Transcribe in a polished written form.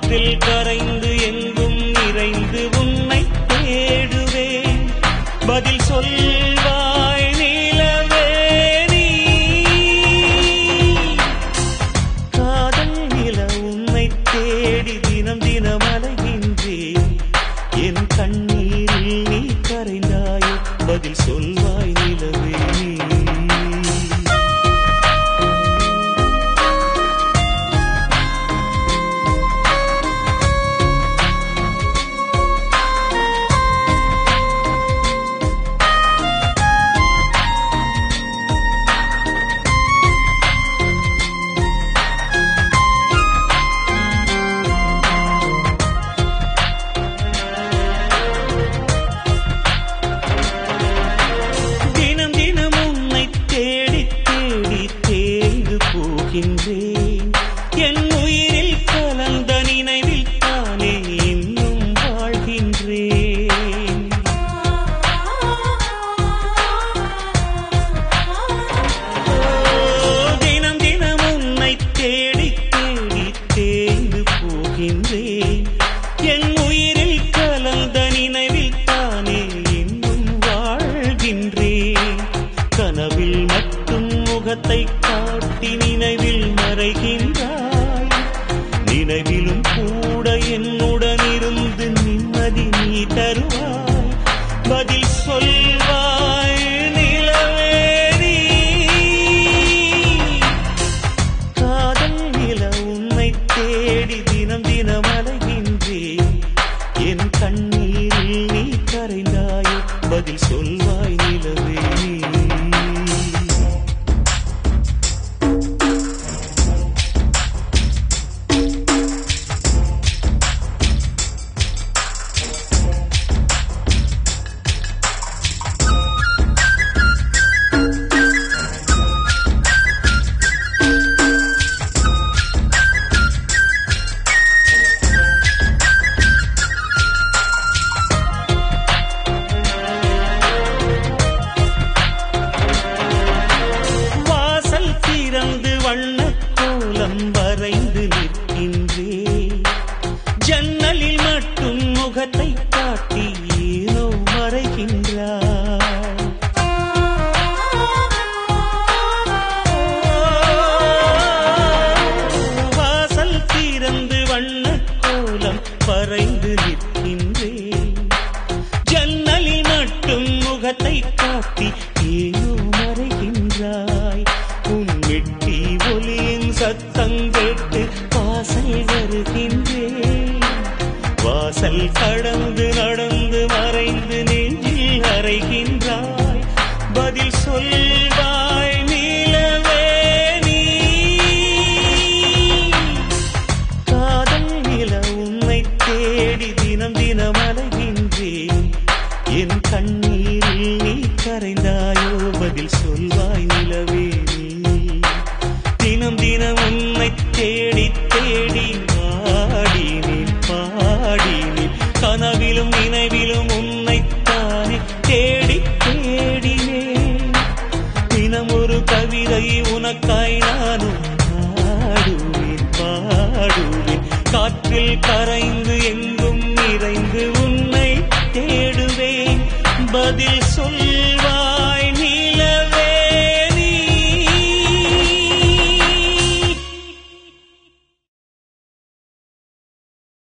காற்றில் கரைந்து எங்கும் நிறைந்து உன்னை தேடுவேன். பதில் சொல்வாய் நிலவே நீ. காதல் நில உன்னை தேடி தினம் தினம் அலைகின்றேன். என் கண்ணீரில் நீ கரைந்தாயோ பதில் சொல்வாய் நிலவே நீ. என் உயிரில் கலந்த நினைவில் தானே இன்னும் வாழ்கின்றேன். தினம் தினம் உன்னை தேடி தேடி தேய்ந்து போகின்றேன். என் உயிரில் கலந்த நினைவில் தானே இன்னும் வாழ்கின்றேன். கனவில் மட்டும் முகத்தை காட்டி நினைவில் மறைகின்றாய். நினைவிலும் கூட என்னுடன் இருந்து நிம்மதி நீ தருவாய். பதில் சொல்வாய் நிலவே நீ. காதல் நில உன்னை தேடி தினம் தினம் அலைகின்றேன். என் கண்ணீரில் நீ கரைந்தாயோ பதில் சொல்வாய் நிலவே நீ. வண்ணக்கோலம் வரைந்து நிற்கின்றேன். ஜன்னலில் மட்டும் முகத்தை காட்டி ஏனோ மறைகின்றாய். வாசல் திறந்து வண்ணக்கோலம் வரைந்து நிற்கின்றேன். ஜன்னலில் மட்டும் முகத்தை காட்டி ஏனோ மறைகின்றாய். வெட்டி ஒலியின் சத்தம் கேட்டு வாசல் வருகின்றேன். வாசல் கடந்து நடந்து மறைந்து நெஞ்சில் அறைகின்றாய். பதில் சொல்வாய் நிலவே நீ. காதல் நில உன்னை தேடி தினம் தினம் அலைகின்றேன். என் கண்ணீரில் நீ கரைந்தாயோ பதில் சொல்வாய் நிலவே நீ. தினம் தினம் உன்னை தேடி தேடி பாடினேன் பாடினேன். கனவிலும் நினைவிலும் உன்னைத்தானே தேடி தேடினேன். தினம் ஒரு கவிதை உனக்காய் நானும் பாடுவேன் பாடுவேன். காற்றில் கரைந்து எங்கும் நிறைந்து உன்னை தேடுவேன். பதில் சொல்